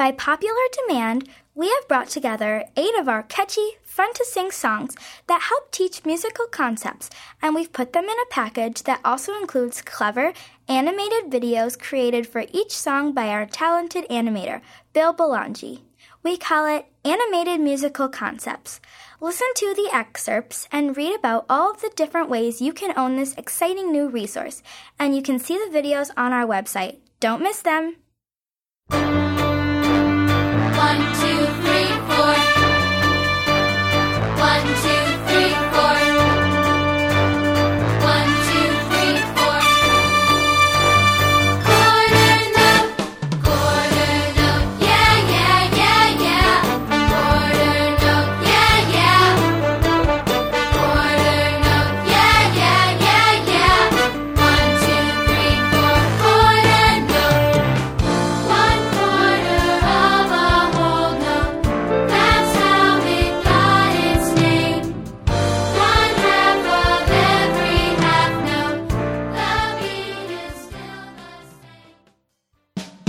By popular demand, we have brought together 8 of our catchy, fun-to-sing songs that help teach musical concepts, and we've put them in a package that also includes clever, animated videos created for each song by our talented animator, Bill Belangi. We call it Animated Musical Concepts. Listen to the excerpts and read about all of the different ways you can own this exciting new resource, and you can see the videos on our website. Don't miss them! 1, 2, 3, 4. 1, 2, 3, 4. 1, 2, 3, 4. Quarter note, yeah, yeah, yeah, yeah. Quarter note, yeah, yeah. Quarter note, yeah, yeah, yeah, yeah. 1, 2, 3, 4. Quarter note. 1 quarter of a whole note. That's how it got its name. 1 half of every half note. The beat is still the same.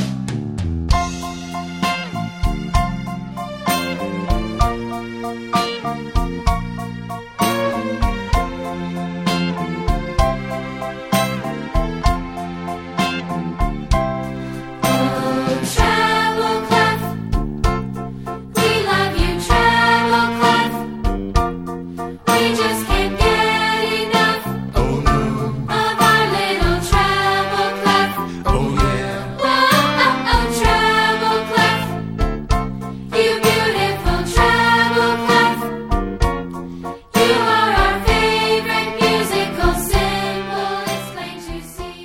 Oh, treble clef, we love you, treble clef. We just can't get enough of our little treble clef. Whoa, treble clef, you beautiful treble clef. You are our favorite musical symbol. It's plain to see.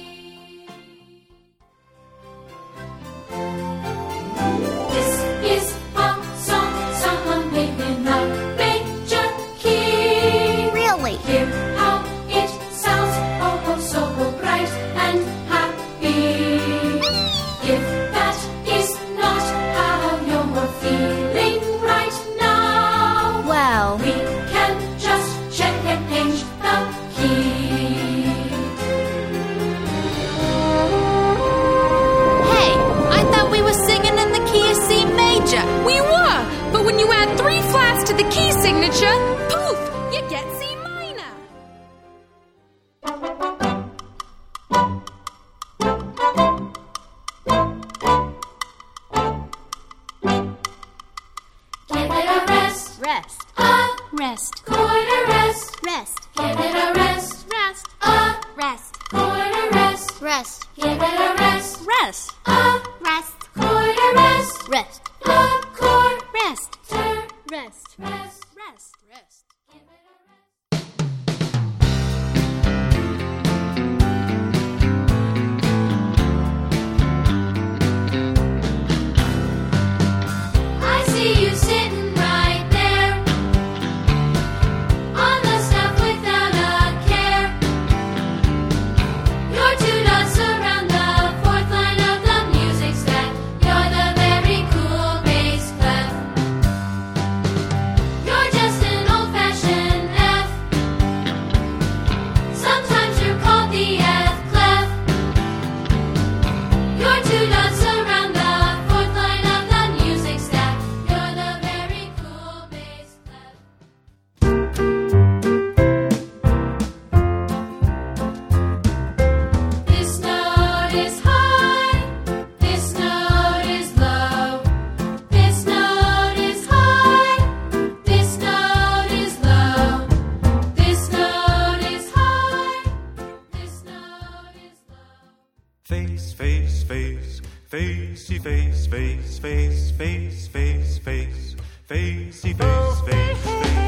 This is a song made in a major key. Really? Hear how it sounds, oh so bright and happy. If that is not how you're feeling right now, Well, we can just check and change the key. Hey, I thought we were singing in the key of C major. We were, but when you add 3 flats to the key signature, poof, you get C minor. Give it a rest, rest, a Rest, quarter rest. rest, Give it a rest, rest, a rest, quarter rest. rest, Give it a rest, rest, a rest, quarter rest. rest, A quarter rest, rest, rest. rest. Give it a rest. I see you sitting right there on the stuff without a care. Your 2 dots around the 4th line of the music stack. You're the very cool bass clef. You're just an old-fashioned F. Sometimes you're called the F clef. Your 2 dots around the 4th line of the music stack. You're the very cool bass clef. This note is high. This note is low. This note is high. This note is low. This note is high. This note is low. Face, face, face, facey face, face, face, face, face, face, facey face, face, face.